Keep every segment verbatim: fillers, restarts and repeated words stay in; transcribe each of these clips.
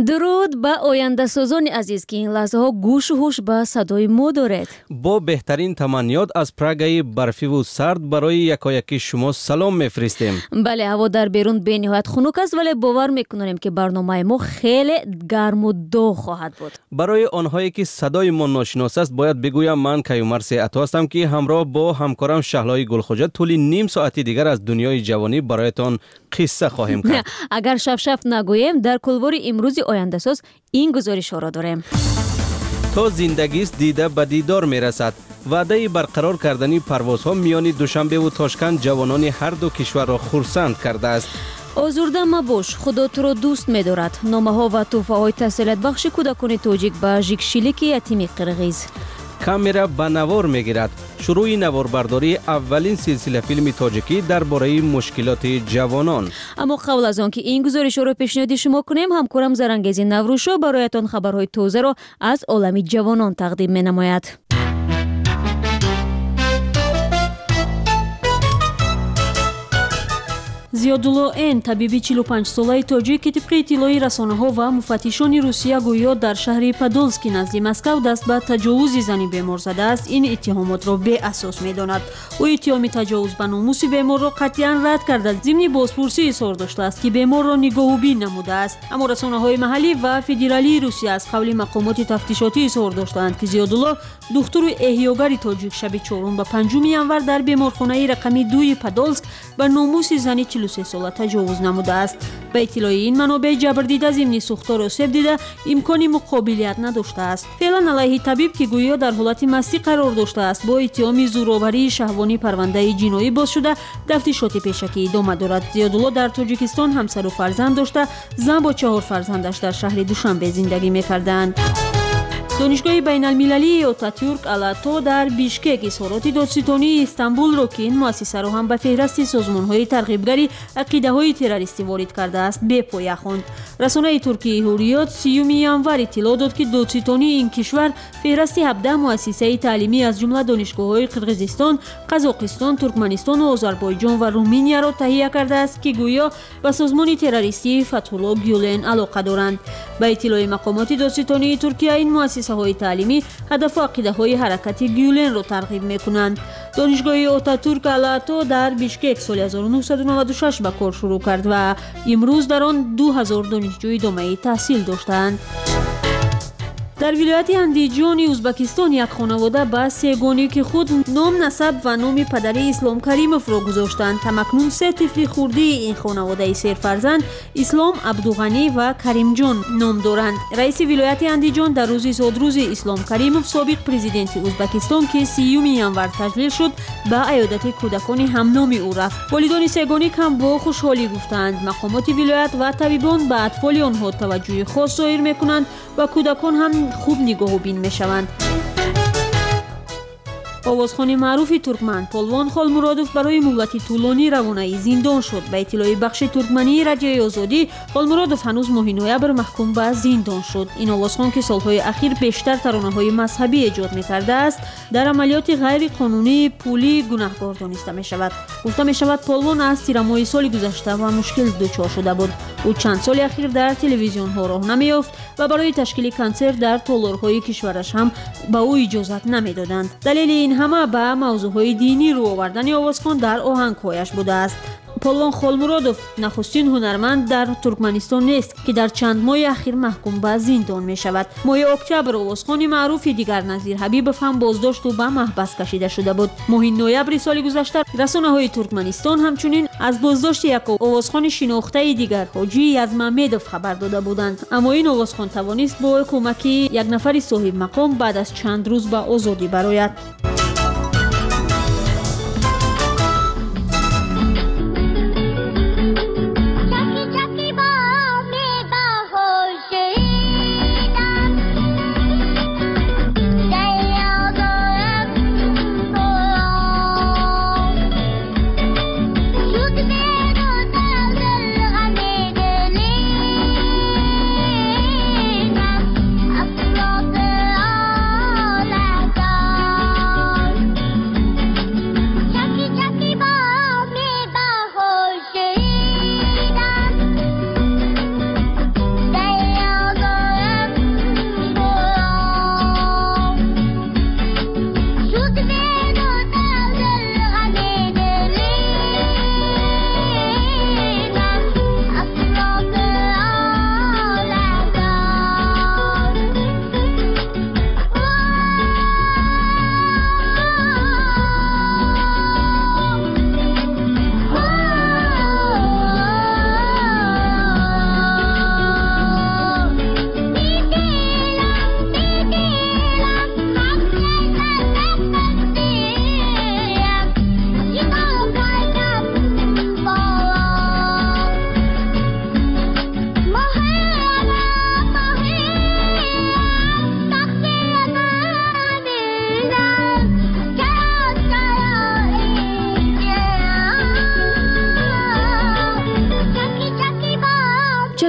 дуруд ба ояндасозони азиз ки ин лаҳзаҳо гӯшу ҳуш ба садои мо доред. бо беҳтарин таманниёт аз Прагаи барфиву сард барои якоякӣ шумо салом мефиристем. бале, ҳаво дар берун бениҳоят хунук аст, вале бовар мекунем ки барномаи мо хеле гарму доғ хоҳад буд. барои онҳое ки садои мо ношинос аст, бояд бигӯям ман Каюмар Сеато ҳастам ки ҳамроҳ бо ҳамкорам Шаҳлои Гулхоҷа тӯли ним соати дигар аз дунёи ҷавонӣ бароятон қисса хоҳем кард. агар шафшаф нагӯем, дар кулвори имрӯзи ояндасоз ин гузоришҳоро дорем. то зиндагист дида ба дидор мерасад. ваъдаи барқарор кардани парвозҳо миёни Душанбеву Тошканд ҷавонони ҳарду кишварро хурсанд кардааст. озурда мабош, худо туро дӯст медорад. номаҳо ва тӯҳфаҳои таслиятбахши кӯдакони тоҷик ба жикшилики ятими қирғиз. камера ба навор мегирад. шурӯи наворбардории аввалин силсила филми тоҷикӣ дар бораи мушкилоти ҷавонон. аммо қабл аз он ки ин гузоришҳоро пешниҳоди шумо кунем, ҳамкорам Зарангези Наврӯшо бароятон хабарҳои тозаро аз олами ҷавонон тақдим менамояд. зиёдулло эн, табиби чилу панҷ солаи тоҷик ки тибқи иттилои расонаҳо ва муфаттишони Русия гӯё дар шаҳри Подолски назди Москав даст ба таҷовузи зани бемор задааст, ин иттиҳомотро беасос медонад. ӯ иттиҳоми таҷовуз ба номуси беморро қатъиян рад карда, зимни бозпурсӣ изҳор доштааст ки беморро нигоҳубин намудааст. аммо расонаҳои маҳаллӣ ва федералии Русия аз қавли мақомоти тафтишотӣ изҳор доштаанд ки Зиёдулло духтуру эҳёгари тоҷик шаби чорум ба панҷуми январ дар беморхонаи рақами дуи Подолск ба номуси зани чилу се сола таҷовуз намудааст. ба иттилои ин манобеъ, ҷабрдида зимни сӯхтор осеб дида имкони муқобилият надоштааст. феълан алайҳи табиб ки гӯё дар ҳолати мастӣ қарор доштааст, бо иттиҳоми зӯроварии шаҳвонӣ парвандаи ҷиноӣ боз шуда дафтишоти пешакӣ идома дорад. Зиёдулло дар Тоҷикистон ҳамсару фарзанд дошта, зан бо чаҳор фарзандаш дар шаҳри Душанбе зиндагӣ мекарданд. донишгоҳи байналмилалии Ататюрк Алато дар Бишкек изҳороти додситонии Истанбулро ки ин муассисаро ҳам ба феҳристи созмонҳои тарғибгари ақидаҳои террористӣ ворид кардааст, бепоя хонд. расонаи туркии Ҳурриёт сиюми январ иттилоъ дод ки додситонии ин кишвар феҳристи ҳабдаҳ муассисаи таълимӣ аз ҷумла донишгоҳҳои Қирғизистон, Қазоқистон, Туркманистону Озарбойҷон ва Руминияро таҳия кардааст ки гӯё ба созмони террористии Фатҳулло Гюлен алоқа доранд. ба иттилои мақомоти додситонии Туркия, ин муассисаҳои таълимӣ ҳадафу ақидаҳои ҳаракати Гюленро тарғиб мекунанд. донишгоҳи Ататюрк Алато дар Бишкек соли ҳазору нуҳсаду наваду шаш ба кор шурӯъ кард ва имрӯз дар он ду ҳазор донишҷӯ идомаи таҳсил доштаанд. дар вилояти Андиҷони Узбекистон як хонавода ба сегоники худ ном, насаб ва номи падари Ислом Каримовро гузоштанд. тамакнун се тифли хурдии ин хонаводаи серфарзанд Ислом, Абдуғанӣ ва Каримҷон ном доранд. раиси вилояти Андиҷон дар рӯзи зодрӯзи Ислом Каримов, собиқ президенти Узбекистон ки сиюми январ таҷлил шуд, ба аёдати кӯдакони ҳамноми ӯ рафт. волидони сегоник ҳам бо хушҳолӣ гуфтанд. мақомоти вилоят ва табибон ба атфоли онҳо таваҷҷӯҳи хос зоҳир мекунанд ва кӯдакон ҳам хуб нигоҳубин мешаванд. овозхони маъруфи туркман Полвон Холмуродов барои муҳлати тӯлонӣ равонаи зиндон шуд. ба иттилои бахши туркмании Радиои Озодӣ, Холмуродов ҳанӯз моҳи ноябр маҳкум ба зиндон шуд. ин овозхон ки солҳои ахир бештар таронаҳои мазҳабӣ эҷод мекардааст, дар амалиёти ғайриқонунии пулӣ гунаҳкор дониста мешавад. гуфта мешавад Полвон аз тирамоҳи соли гузашта ба мушкил дучор шуда буд. ӯ чанд соли ахир дар телевизионҳо роҳ намеёфт ва барои ташкили консерт дар толорҳои кишвараш ҳам ба ӯ иҷозат намедоданд. далели ин ҳама ба мавзӯъҳои динӣ рӯ овардани овозхон дар оҳангҳояш будааст. Полвон Холмуродов нахустин ҳунарманд дар Туркманистон нест ки дар чанд моҳи ахир маҳкум ба зиндон мешавад. моҳи октябр овозхони маъруфи дигар Назир Ҳабибов ҳам боздошту ба маҳбас кашида шуда буд. моҳи ноябри соли гузашта расонаҳои Туркманистон ҳамчунин аз боздошти як овозхони шинохтаи дигар Ҳоҷӣ Язмамедов хабар дода буданд. аммо ин овозхон тавонист бо кӯмаки як нафари соҳибмақом баъд аз чанд рӯз ба озодӣ барояд.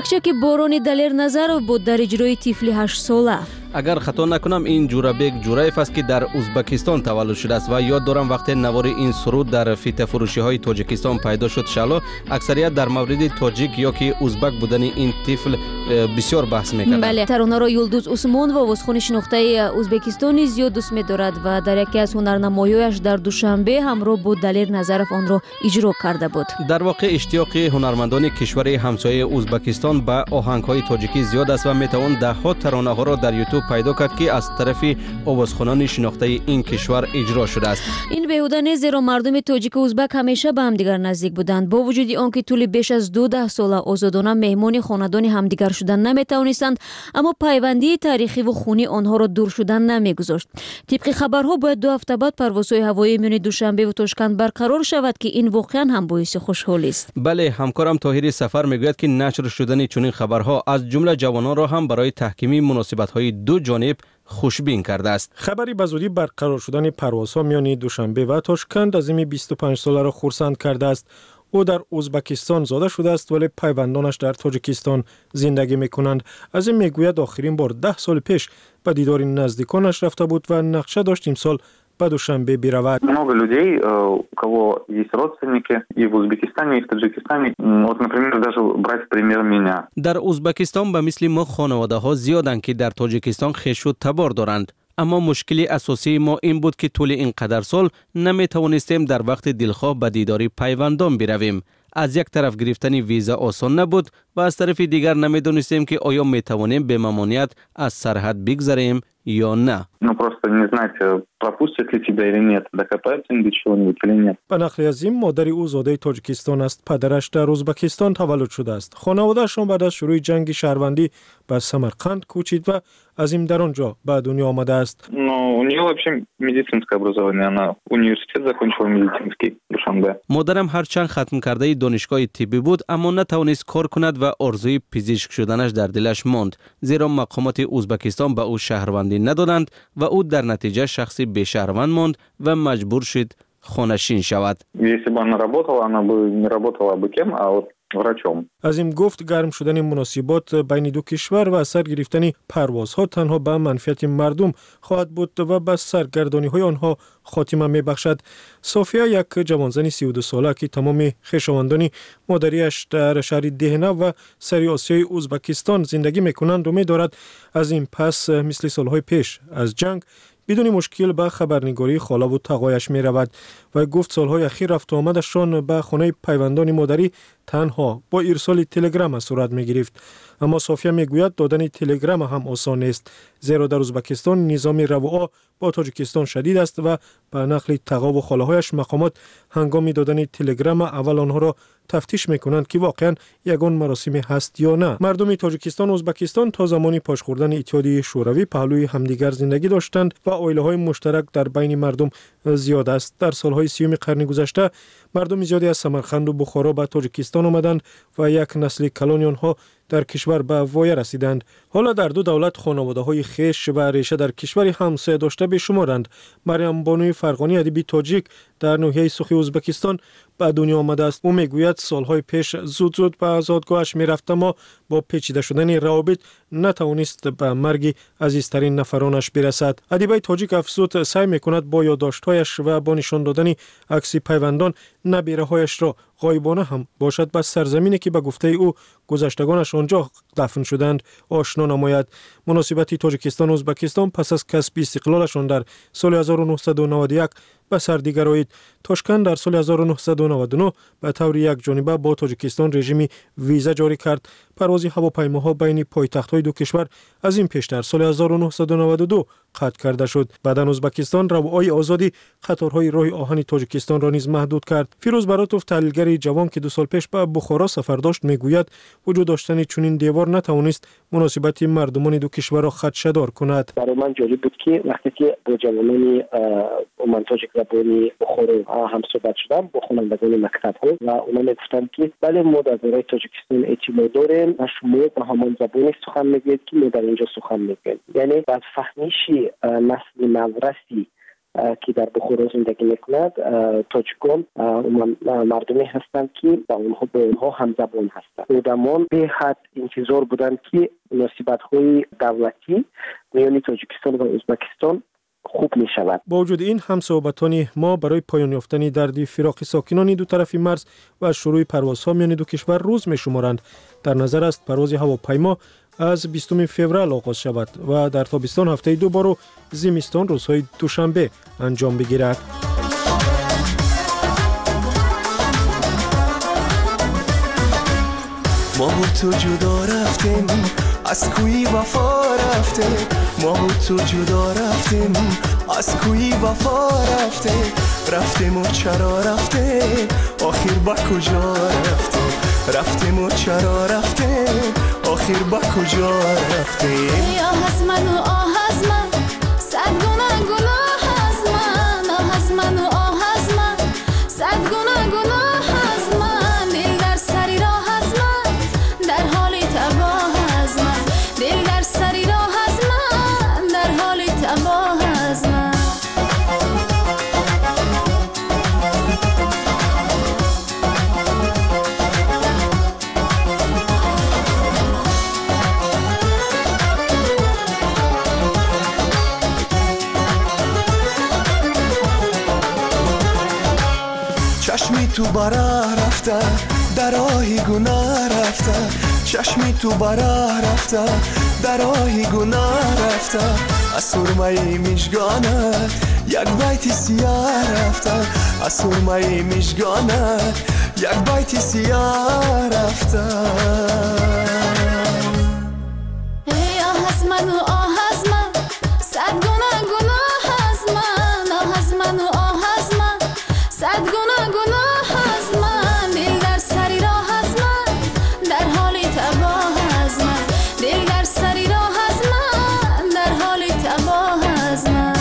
якчаки борони Далер Назаров буд дар иҷрои тифли ҳашт сола. агар хато накунам ин Ҷурабек Ҷураев аст ки дар Узбекистон таваллуд шудааст ва ёд дорам вақте навори ин суруд дар фитафурӯшиҳои Тоҷикистон пайдо шуд шало аксарият дар мавриди тоҷик ё ки узбак будани ин тифл бисёр баҳс мекарданд. бале таронаро Юлдуз Усмонова овозхони шинохтаи Узбекистони зиёд дӯст медорад ва дар яке аз ҳунарнамоиҳояш дар душанбе ҳамроҳ бо Далер Назаров онро иҷро карда буд. дар воқеъ иштиёқи ҳунармандони кишвари ҳамсояи Узбекистон ба оҳангҳои тоҷикӣ зиёд аст ва метавон даҳҳо таронаҳоро дар YouTube пайдо кард ки аз тарафи овозхонани шинохтаи ин кишвар иҷро шудааст. ин беҳуда нест, зеро мардуми тоҷику узбак ҳамеша ба ҳамдигар наздик буданд. бо вуҷуди он ки тӯли беш аз дуудаҳ сола озодона меҳмони хонадони ҳамдигар шудан наметавонистанд, аммо пайвандии таърихиву хунӣ онҳоро дур шудан намегузошт. тибқи хабарҳо бояд ду ҳафта баъд парвозҳои ҳавоии миёни Душанбеву Тошканд барқарор шавад ки ин воқеан ҳам боиси хушҳолист. бале ҳамкорам Тоҳири Сафар мегӯяд ки нашр шудани чунин хабарҳо аз ҷумла ҷавононро ҳам барои таҳкими муносибатҳои ду ҷониб хушбин кардааст. хабари ба зудӣ барқарор шудани парвозҳо миёни Душанбе ва Тошканд азими бисту панҷ соларо хурсанд кардааст. ӯ дар Узбекистон зода шудааст, вале пайвандонаш дар Тоҷикистон зиндагӣ мекунанд. аз ин мегӯяд охирин бор даҳ соли пеш ба дидори наздиконаш рафта буд ва нақша дошт имсол по Душанбе биравад. Много людей, у кого есть родственники и в Узбекистане, и в Таджикистане. Вот, например, даже брать пример меня. дар Узбекистон ба мисли мо хонаводаҳо зиёданд ки дар Тоҷикистон хешу табор доранд. аммо мушкили асосии мо ин буд ки тӯли ин қадар сол наметавонистем дар вақти дилхоҳ ба дидори пайвандон биравем. аз як тараф гирифтани виза осон набуд ва аз тарафи дигар намедонистем ки оё метавонем бе мамоният аз сарҳад бигзарем ё на. Ну просто не знать, пропустят ли тебя или нет, докопаются до чего-нибудь или нет. ба нақли аз ин модари ӯ зодаи Тоҷикистон аст, падараш дар Узбекистон таваллуд шудааст. хонаводаашон баъд аз шурӯи ҷанги шаҳрвандӣ ба Самарқанд кӯчид ва аз ин дар он ҷо ба дунё омадааст. Но у нее вообще медицинское образование, она университет закончила медицинский в Душанбе. модарам ҳарчанд хатм кардаи донишгоҳи тиббӣ буд, аммо натавонист кор кунад ва орзуи пизишк шуданаш дар дилаш монд, зеро мақомоти Узбекистон ба ӯ шаҳрвандӣ надоданд ва ӯ дар натиҷа шахси бешаҳрванд монд ва маҷбур шуд хонашин шавад. Если бы она работала, она бы не работала бы кем, а вот врачом. аз ин гуфт гарм шудани муносибот байни ду кишвар ва сар гирифтани парвозҳо танҳо ба манфиати мардум хоҳад буд ва ба саргардониҳои онҳо хотима мебахшад. София, як ҷавонзани си و دو сола ки тамоми хешовандони модариаш дар шаҳри Деҳна ва сари Осиёи Узбекистон зиндагӣ мекунанд, умед дорад аз ин пас мисли солҳои пеш аз ҷанг бидуни мушкил ба хабарнигории холаву тағояш меравад. ва гуфт солҳои ахир рафтуомадашон ба хонаи пайвандони модарӣ танҳо бо ирсоли телеграмма сурат мегирифт. аммо София мегӯяд додани телеграмма ҳам осон нест, зеро дар Узбекистон низоми равуо бо Тоҷикистон шадид аст ва ба нақли тағову холаҳояш мақомот ҳангоми додани телеграмма аввал онҳоро тафтиш мекунанд ки воқеан ягон маросиме ҳаст ё на. мардуми Тоҷикистон ва Узбекистон то замони пошхӯрдани Иттиҳодии Шӯравӣ паҳлӯи ҳамдигар зиндагӣ доштанд ва оилаҳои муштарак дар байни мардум зиёд аст. дар солҳои сиюми қарни гузашта мардуми зиёде аз Самарқанду Бухоро ба Тоҷикистон омаданд ва як насли калони онҳо дар кишвар ба воя расиданд. ҳола дар ду давлат хонаводаҳои хеш ва реша дар кишвари ҳамсоя дошта бешуморанд. Марьямбонуи Фарғонӣ адиби тоҷик дар ноҳияи сухи Узбекистон ба дунё омадааст. ӯ мегӯяд солҳои пеш зуд зуд ба зодгоҳаш мерафт, аммо бо печида шудани равобит натавонист ба марги азизтарин нафаронаш бирасад. адибаи тоҷик афзуд сай мекунад бо ёддоштҳояш ва бо нишон додани акси пайвандон набираҳояшро ғоибона ҳам бошад ба сарзамине ки ба гуфтаи ӯ гузаштагонаш онҷо дафн шуданд ошно намояд. муносибати Тоҷикистон Узбекистон пас аз касби истиқлолашон дар соли ҳазору нуҳсаду наваду як ба сар дигароид. Тошканд дар соли ҳазору нуҳсаду наваду нӯ ба таври якҷониба бо Тоҷикистон режими виза ҷорӣ кард. парвози ҳавопаймоҳо байни пойтахтҳои ду кишвар аз ин пештар соли ҳазору нуҳсаду наваду ду қатъ карда шуд. баъдан Узбекистон равои озоди қаторҳои роҳи оҳани Тоҷикистонро низ маҳдуд кард. Фирӯз Баротов, таҳлилгари ҷавон ки ду сол пеш ба Бухоро сафар дошт, мегӯяд вуҷуд доштани чунин девор натавонист муносибати мардумони ду кишварро хадшадор кунад. барои ман ҷолиб буд ки вақте ки бо ҷавонони уман тоҷикзабони Бухоро ҳамсӯҳбат шудам бо хонандагони мактабҳо ва онҳо мегуфтанд ки бале мо дар бораи Тоҷикистон эътимод дорем ва шумо ба ҳамон забоне сухан мегӯед ки мо дар инҷо сухан мегӯем. яъне бадфаҳмиши насли навраси که در بخارا زندگی میکند تاجیکان مردمی هستند که با اونها با اونها همزبان هستند. آدمان به حد انتظار بودند که مناسبت‌های دولتی میان تاجیکستان و ازبکستان خوب می شود. با وجود این همصحبتان ما برای پایان یافتن درد فراق ساکنان دو طرف مرز و شروع پروازها میان دو کشور روز می شمارند. در نظر است پرواز هواپیما از بیستم فوریه آغاز شود و در تابستان هفته دو بار و زمستان روزهای دوشنبه انجام بگیرد. ما با تو جدا رفتیم از کوی وفا رفته، ما با تو جدا رفتیم از کوی وفا رفته، رفتیم و چرا رفته آخر با کجا رفته، رفتیم و چرا رفته آخر با کجا رفته. آه از من و آه از من صد گناه گناه از من، آه از من و آه از من صد گناه گناه از من، دل در سری راه از من در حال تباه از من، دل در سری راه از من در حال تباه از من. چشمی تو برا رفته در راهی گناه رفته، چشمی تو برا رفته در راهی گناه رفته، از سرمه مژگانت یک بیت سیاه رفته، از سرمه مژگانت یک بیت سیاه رفته. ای آه از من و آه از من صد گناه گناه از من، آه از من و آه از من صد گناه گناه از من، دل در سری راه از من در حال تباه از من، دل در سری راه از من در حال تباه از من.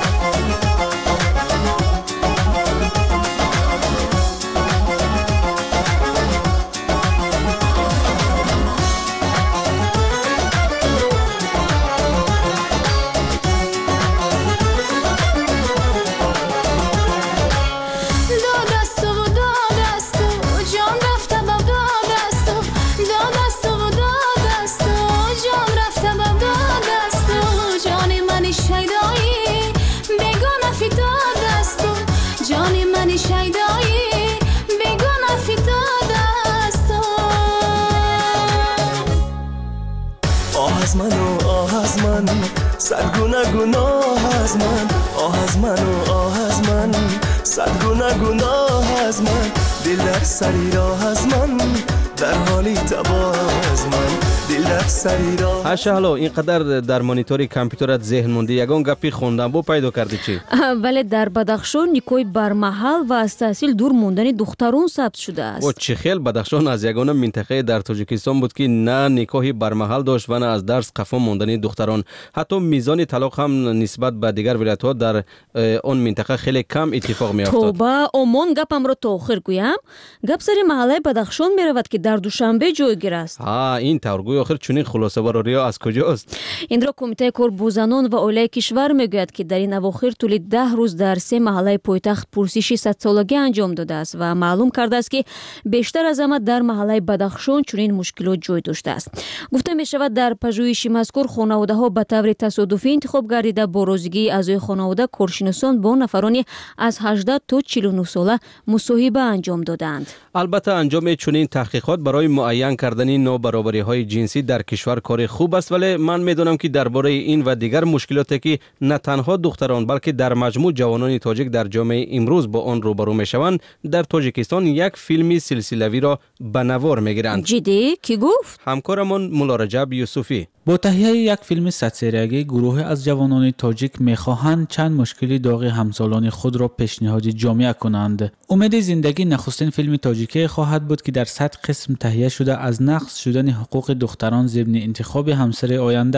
از من و آه از من صد گناه گناه از من، آه از من و آه از من صد گناه گناه از من، دل در سری راه از من در حالی تباه از من، دل در سری راه. هاشه حالا اینقدر در مانیتوری کامپیوترت ذهن مونده یگان گپی خوندن بو پیدا کردی چی؟ ولی در بدخشان نیکوی برمحل و از تحصیل دور موندن دختران ثبت شده است. و چه خیل بدخشان از یگانه منطقه در تاجیکستان بود که نه نیکوی برمحل داشت و نه از درس قفا موندن دختران. حتی میزان طلاق هم نسبت به دیگر ولایت‌ها در اون منطقه خیلی کم اتفاق میافتاد. توبه عمان گپم رو تا آخر گویم. گپ سر محله بدخشان میرود که در دوشنبه جایگیر است. ها این طور گوی آخر چنین خلاصه برآوریا از کجاست؟ این را کمیته کاربوزنان و اولای کشور میگوید که در این اواخر طول ده روز در سه محله پایتخت پرسش صد سالگی انجام داده است و معلوم کرده است که بیشتر از همه در محله بدخشان چنین مشکلات جای داشته است. گفته می شود در پژوهش مذکور خانواده ها به طور تصادفی انتخاب گردیده با روزگی اعضای خانواده کارشناسان با نفرانی از هجده تا چهل و نه ساله مصاحبه انجام دادند. البته انجام چنین تحقیقات برای معین کردن نابرابری های جنسی در کشور کار خوب است، ولی من میدونم که درباره این و دیگر مشکلاتی که نه تنها دختران بلکه در مجموع جوانان تاجیک در جامعه امروز با آن روبرو میشوند، در تاجیکستان یک فیلمی سلسله‌ای را به نوار میگیرند. جدی کی گفت؟ همکارمان مولا رجب یوسفی. با تهیه یک فیلم صد سریگی گروه از جوانان تاجیک میخواهند چند مشکلی داغ همسالان خود را پیشنهاد جامعه کنند. امید زندگی نخستین فیلم تاجیکی خواهد بود که در صد قسم تهیه شده از نقض شدن حقوق دختران ضمن انتخاب همسر آینده،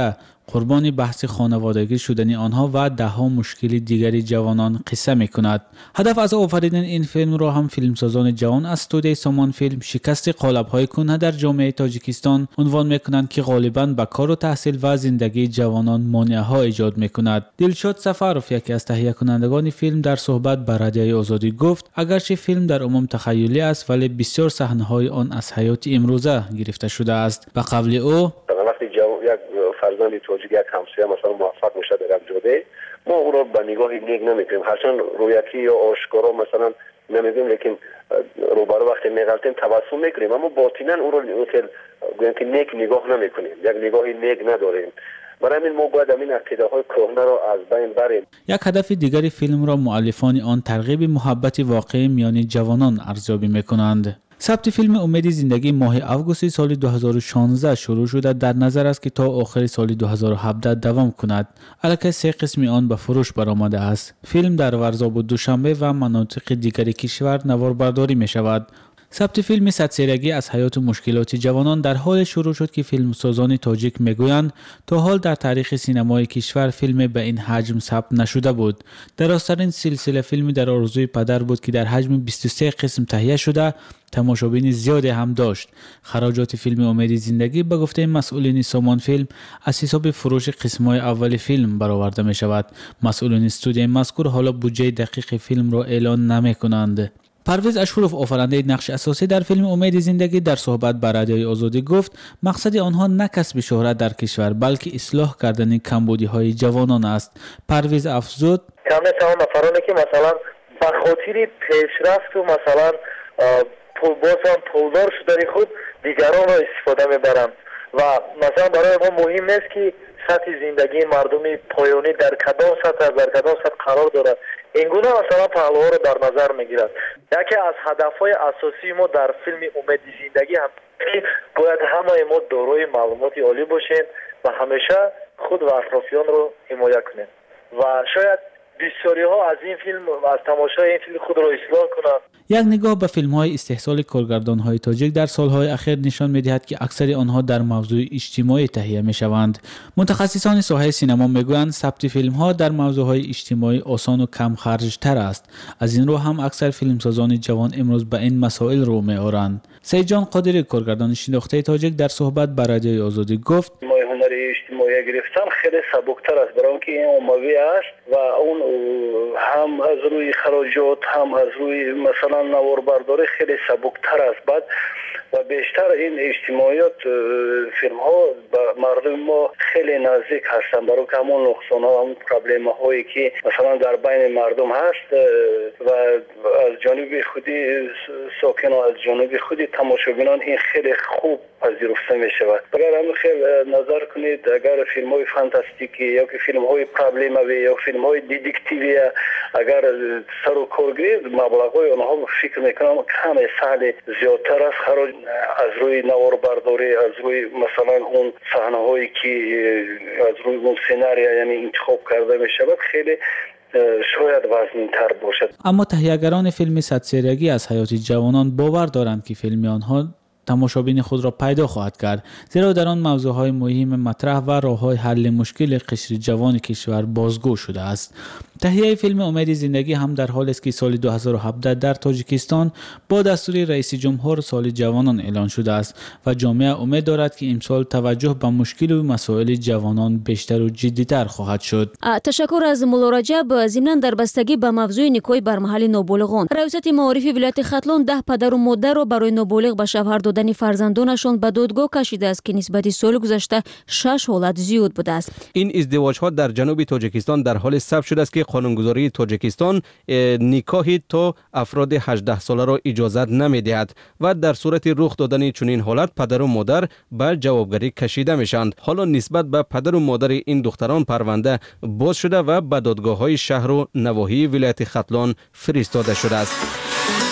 قربان بحث خانوادگی شدن آنها و ده ها مشکل دیگری جوانان قصه میکند. هدف از آفریدن این فیلم را هم فیلمسازان جوان از استودیوی سامان فیلم شکست قالب‌های کهنه در جامعه تاجیکستان عنوان میکنند که غالباً به کار و تحصیل و زندگی جوانان مانع‌ها ایجاد میکند. دلشاد سفرов یکی از تهیه کنندگان فیلم در صحبت با رادیوی آزادی گفت اگرچه فیلم در عموم تخیلی است ولی بسیار صحنه‌های آن از حیات امروزه گرفته شده است. به قول او وقتی یک فرزند تاجیک یک همسایه مثلا موفق میشه در یک جاده، ما او را به نگاه نیک نمیکنیم، هرچند رویتی یا آشکارا مثلا نمیگیم، لیکن روبرو وقتی میغلطیم تبسم میکنیم، اما باطنا او را گویا که نیک نگاه نمیکنیم، یک نگاه نیک نداریم. برای همین ما باید همین عقیده های کهنه را از بین بریم. یک هدف دیگری فیلم را مؤلفان آن ترغیب محبت واقعی میان جوانان ارزیابی میکنند. ثبت فیلم امید زندگی ماه اوگوست سال دو هزار و شانزده شروع شده در نظر است که تا آخر سال دو هزار و هفده دوام کند. البته سه قسم آن به فروش برآمده است. فیلم در ورزاب و دوشنبه و مناطق دیگر کشور نواربرداری می شود. ثبت فیلم صد سالگی از حیات و مشکلات جوانان در حال شروع شد که فیلمسازان تاجیک میگویند تا حال در تاریخ سینمای کشور فیلم به این حجم ثبت نشده بود. درازترین سلسله فیلمی در آرزوی پدر بود که در حجم بیست و سه قسم تهیه شده تماشابین زیادی هم داشت. خراجات فیلم امید زندگی به گفته مسئولین سامان فیلم از حساب فروش قسم‌های اول فیلم برآورده می شود. مسئولین استودیوی مذکور حالا بودجه دقیق فیلم را اعلان نمی کنند. پرویز اشورف آفریننده نقش اساسی در فیلم امید زندگی در صحبت با رادیوی آزادی گفت مقصد آنها نه کسب شهرت در کشور بلکه اصلاح کردن کمبودی‌های جوانان است. پرویز افزود کاملا نفرانی که مثلا به خاطر پیشرفت و مثلا پول بازم پولدار شدن خود دیگران را استفاده میبرند و مثلا برای ما مهم است که سطح زندگی مردمی پایانی در کدام سطح در کدام سطح قرار دارد. این گونه مثلا پهلوها را در نظر میگیرد. یکی از هدفهای اساسی ما در فیلم امید زندگی هم باید همه ما دارای معلومات عالی باشیم و همیشه خود و اطرافیان رو حمایت کنیم و شاید بسیاری ها از این فیلم از تماشای این فیلم خود را اصلاح کنند. یک نگاه به فیلم های استحصال کارگردان های تاجیک در سالهای اخیر نشان می‌دهد که اکثر آنها در موضوع اجتماعی تهیه می‌شوند. متخصصان ساحه سینما میگویند ثبت فیلم ها در موضوع های اجتماعی آسان و کم خرج تر است. از این رو هم اکثر فیلمسازان جوان امروز به این مسائل رو می‌آورند. سید جان قادری کارگردان شناخته تاجیک در صحبت با رادیوی آزادی گفت هنر اجتماعی گرفتن خیلی سبکتر است برای اینکه این عمومی است و اون هم از روی خراجات هم از روی مثلا نواربرداری خیلی سبکتر است. بعد و بیشتر این اجتماعیات فیلم ها با مردم ما خیلی نزدیک هستند برای که همون نقصان ها همون پرابلم هایی که مثلا در بین مردم هست و از جانب خودی ساکن و از جانب خودی تماشاگران این خیلی خوب پذیرفته می شود. اگر هم خیلی نظر کنید اگر فیلم های فانتاستیکی یا که فیلم های پرابلموی یا فیلم های دیدکتیوی اگر سر و کار گیرید مبلغ های آنها فکر میکنم کم سال زیادتر است. خراج از روی نواربرداری از روی مثلا اون صحنه هایی که از روی اون سناریو یعنی انتخاب کرده می شود خیلی شاید وزن‌تر باشد. اما تهیه‌گران فیلم صد سالگی از حیات جوانان باور دارند که فیلم آنها تماشابین خود را پیدا خواهد کرد، زیرا در آن موضوعهای مهم مطرح و راه‌های حل مشکل قشر جوان کشور بازگو شده است. تهیه فیلم امید زندگی هم در حال است که سال دو هزار و هفده در تاجیکستان با دستور رئیس جمهور سال جوانان اعلان شده است و جامعه امید دارد که امسال توجه به مشکل و مسائل جوانان بیشتر و جدی‌تر خواهد شد. تشکر از مولا رجب. ضمناً در بستگی به موضوع نکاح بر محل نابالغان، ریاست معارف ولایت ختلان ده پدر و مادر را برای نابالغ به شوهر دادن فرزندانشان به دادگاه کشیده است که نسبت سال گذشته شش حالت زیاد بوده است. این ازدواج‌ها در جنوب تاجیکستان در حال ثبت شده است که قانونگذاری تاجیکستان نکاحی تا افراد هجده ساله را اجازت نمی‌دهد و در صورت رخ دادن چنین حالت پدر و مادر به جوابگری کشیده میشند. حالا نسبت به پدر و مادر این دختران پرونده باز شده و به دادگاه‌های شهر و نواحی ولایت ختلان فرستاده شده است.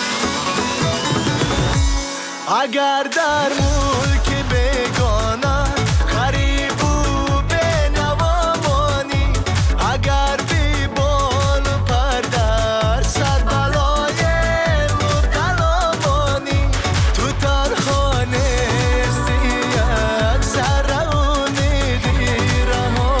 اگر در ملک بگانه غریب و بنوا مانی، اگر بی بال و پر در سر بلای مبتلا مانی، تو ترخانه استی یک سر امیدی رها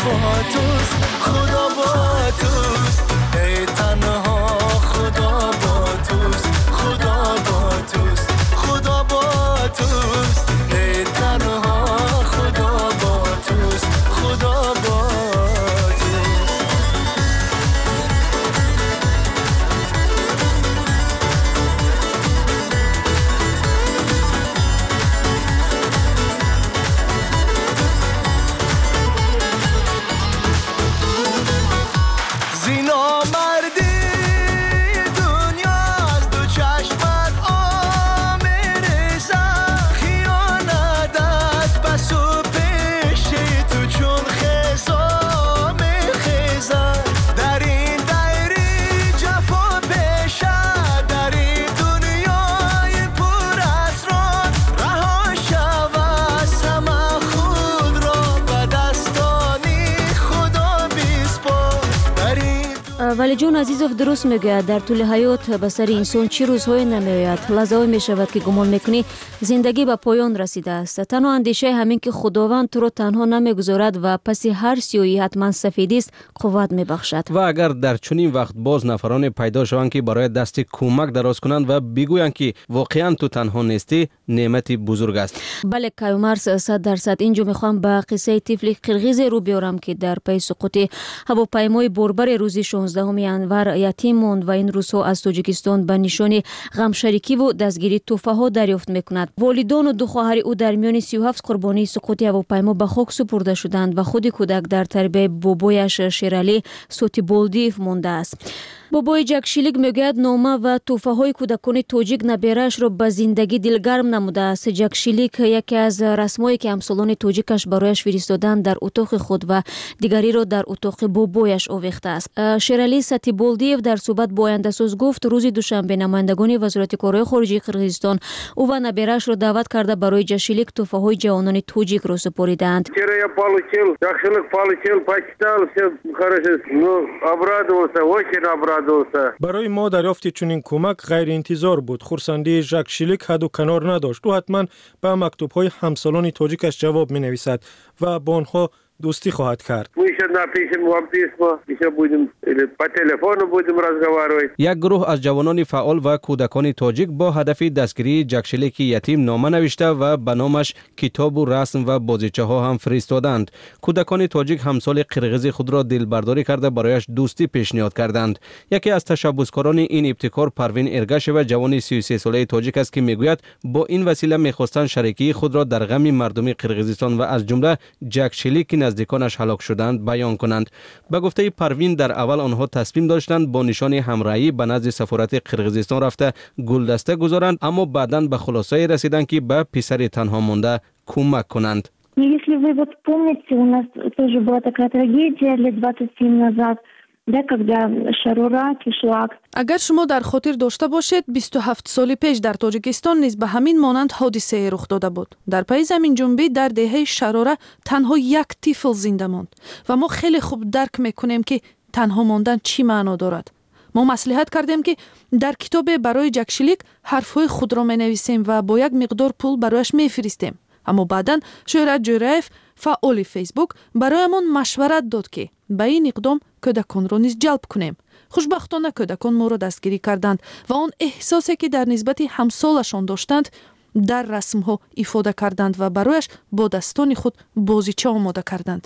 با توست خدا با توست ای تنها خدا با توست خدا با توست خدا با توست ای تنها خدا با توست خدا با ولی جون عزیزов درست میگه در طول حیات به سر انسان چی روزهای نمیآید لحظه‌ای میشود که گمان میکنی زندگی به پایان رسیده است تنها اندیشه همین که خداوند تو رو تنها نمیگذارد و پس هر سیاهی حتما سفیدی است قوت میبخشد و اگر در چنین وقت باز نفران پیدا شوند که برای دست کمک دراز کنند و بگویند که واقعا تو تنها نیستی نعمتی بزرگ است. بله کیومرث صد درصد اینجا میخوام به قصه طفل قرغیز رو بیارم که در پی سقوط هواپیمای بربر روز شانزدهم ینور یتیم ماند و این روزها از تاجیکستان به نشان غم شریکی و دستگیری تحفه ها دریافت میکند. والدان و دو خواهر او در میان سی و هفت قربانی سقوط هواپیما به خاک سپرده شدند و خود کودک در تربیت بابایش شیرالی ساتیبولدیف مانده است. بابای جک شیلیک میگوید نامه و تحفه های کودکان تاجیک نبیرش را به زندگی دلگرم نموده است. جک شیلیک یکی از رسمایی که همسالان تاجیکش برایش فرستادند در اتاق خود و دیگری را در اتاق بابایش آویخته است. شیرالی ساتیبولدیف در صحبت با آینده ساز گفت روز دوشنبه نمایندگان وزارت کارهای خارجه قرغیزستان او و نبیرش را دعوت کرده برای جک شیلیک تحفه های جوانان تاجیک را سپاریدند. برای ما دریافت چنین کمک غیر انتظار بود. خرسندی جک شیلیک حد و کنار نداشت. او حتما به مکتوب‌های همسالان تاجیکش جواب می‌نویسد و با آنها دوستی خواهد کرد. یک گروه از جوانان فعال و کودکان تاجیک با هدف دستگیری جک شیلیک یتیم نامه نوشته و به نامش کتاب و رسم و بازیچه ها هم فرستادند. کودکان تاجیک همسال قرغیز خود را دلبرداری کرده برایش دوستی پیشنهاد کردند. یکی از تشبثکاران این ابتکار پروین ارگش و جوان سی و سه ساله تاجیک است که میگوید با این وسیله میخواستند شریکی خود را در غم مردم قرغیزستان و از جمله جک شیلیک نزدیکانش هلاک شدند بیان کنند. به گفته پروین در اول آنها تصمیم داشتند با نشان همراهی به نزد سفارت قرغیزستان رفته گلدسته گذارند اما بعداً به خلاصه رسیدند که به پسر تنها مانده کمک کنند. Если вы вот помните, у нас тоже была такая трагедия лет двадцать семь назад. اگر شما در خاطر داشته باشید بیست و هفت سال پیش در تاجیکستان نیز به همین مانند حادثه رخ داده بود. در پی زمین جنبی در دهه شراره تنها یک طفل زنده ماند و ما خیلی خوب درک میکنیم که تنها ماندن چی معنا دارد. ما مصلحت کردیم که در کتاب برای جک شیلیک حرفهای خود را مینویسیم و با یک مقدار پول برایش میفرستیم. اما بعداً شهرت جوریف فعال فیسبوک برایمان مشورت داد که به این اقدام کودکان را نیز جلب کنیم. خوشبختانه کودکان ما را دستگیری کردند و آن احساسی که در نسبت همسالشان داشتند در رسم ها ifade کردند و برایش با دستان خود بازیچه آماده کردند.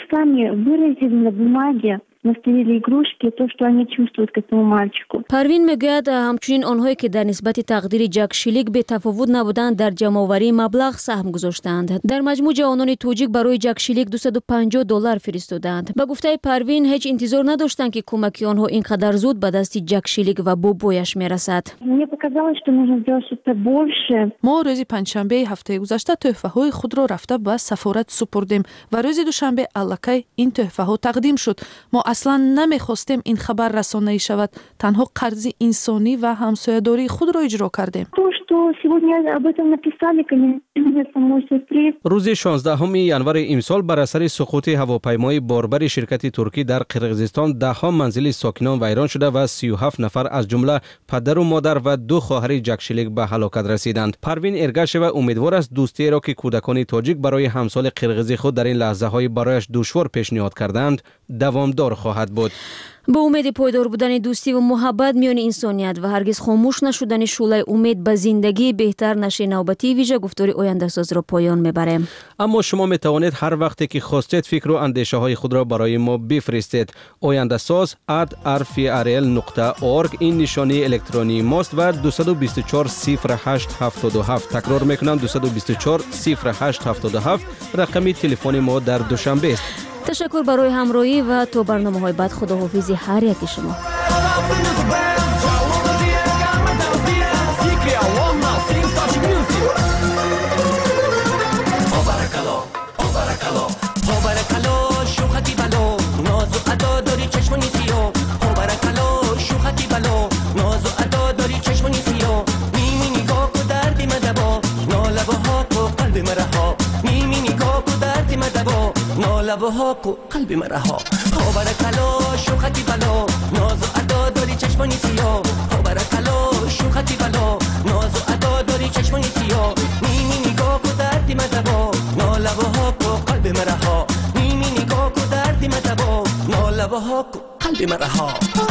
наставили игрушки, то, что они чувствуют к этому мальчику. پروین میگوید همچنین آنهایی که در نسبت تقدیر جک شیلیک به تفاوت نبودند در جمع‌آوری مبلغ سهم گذاشتند. در مجموع جوانان تاجیک برای جک شیلیک دویست و پنجاه دلار فرستادند. به گفته پروین هیچ انتظار نداشتند که کمک آنها اینقدر زود به دست جک شیلیک و بابایش میرسد. Мне показалось, что нужно сделать что-то больше. ما روز پنجشنبه هفته گذشته تحفه‌های خود را رفته به سفارت سپردیم و روز دوشنبه الکی این تحفه‌ها تقدیم شد. ما اصلا نمیخواستیم این خبر رسانه‌ای شود. تنها قرض انسانی و همسایه‌داری خود را اجرا کردیم. То, что сегодня об этом написали, конечно, самой сюрприз. روز شانزدهم ینور امسال بر اثر سقوط هواپیمای باربر شرکت ترکی در قرقیزستان ده ها منزل ساکنان ویران شده و سی و هفت نفر از جمله پدر و مادر و دو خواهر جکشلیک به هلاکت رسیدند. پروین ارگشوا امیدوار است دوستی را که کودکان تاجیک برای همسال قرقیزی خود در این لحظه های برایش دشوار پیشنهاد کردند دوامدار خواهد بود. با امید پایدار بودن دوستی و محبت میان انسانیت و هرگز خاموش نشدن شعله امید به زندگی بهتر نشه نوبتی ویژه گفتار آینده ساز را پایان میبریم. اما شما می توانید هر وقتی که خواستید فکر و اندیشه های خود را برای ما بفرستید. آینده ساز ات آر فی آر ال نقطه اورگ این نشانی الکترونی ماست و دو دو چهار صفر هشت هفت هفت تکرار میکنم دو دو چهار صفر هشت هفت هفت رقم تلفن ما در دوشنبه است. تشکر برای همراهی و تا برنامه‌های بعد خداحافظی هر یکی شما. لبها کو قلب مرا ها ها برکلا شوختی بلا ناز و ادا داری چشمانی سیاه ها برکلا شوختی بلا ناز و ادا داری چشمانی سیاه نیمی نگاه کو دردی مدبا نا لبها کو قلب مرا ها نیمی نگاه کو دردی مدبا نا لبها کو قلب مرا ها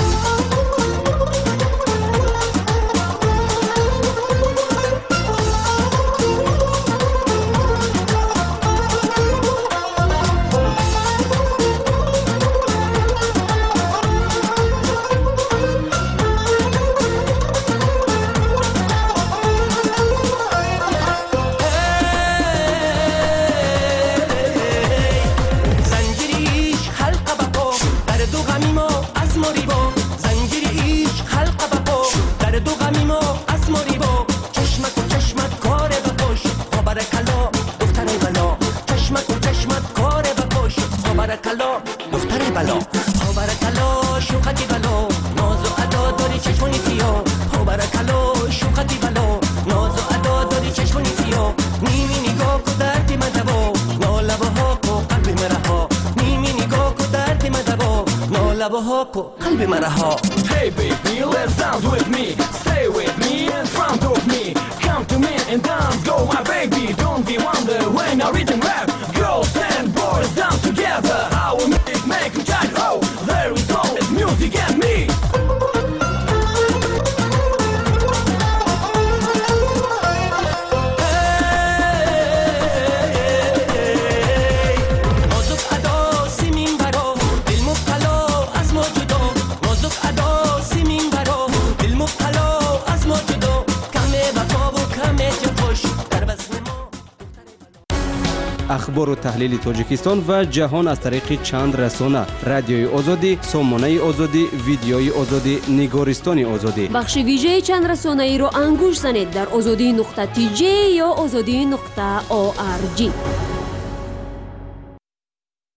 برکلا دختر بلا ها برکلا شوختی بلا ناز و ادا داری چشمانی سیاه ها برکلا شوختی بلا ناز و ادا داری چشمانی سیاه نیمی نگاه کو دردی مدبا نا لبها کو قلب مرا ها نیمی نگاه کو دردی مدبا نا لبها کو قلب مرا ها Hey baby let's dance with me stay with me in front of me come to me and dance go my baby don't be wonder when I rhythm rap girls and boys dance together I will make it make you tight oh there is always music and me اخبار و تحلیل تاجیکستان و جهان از طریق چند رسانه رادیوی آزادی، سامانه آزادی، ویدیوی آزادی، نگارستان آزادی. بخش ویژه چند رسانه ای رو انگوش زنید در آزادی نقطه تی جی یا آزادی نقطه او آر جی.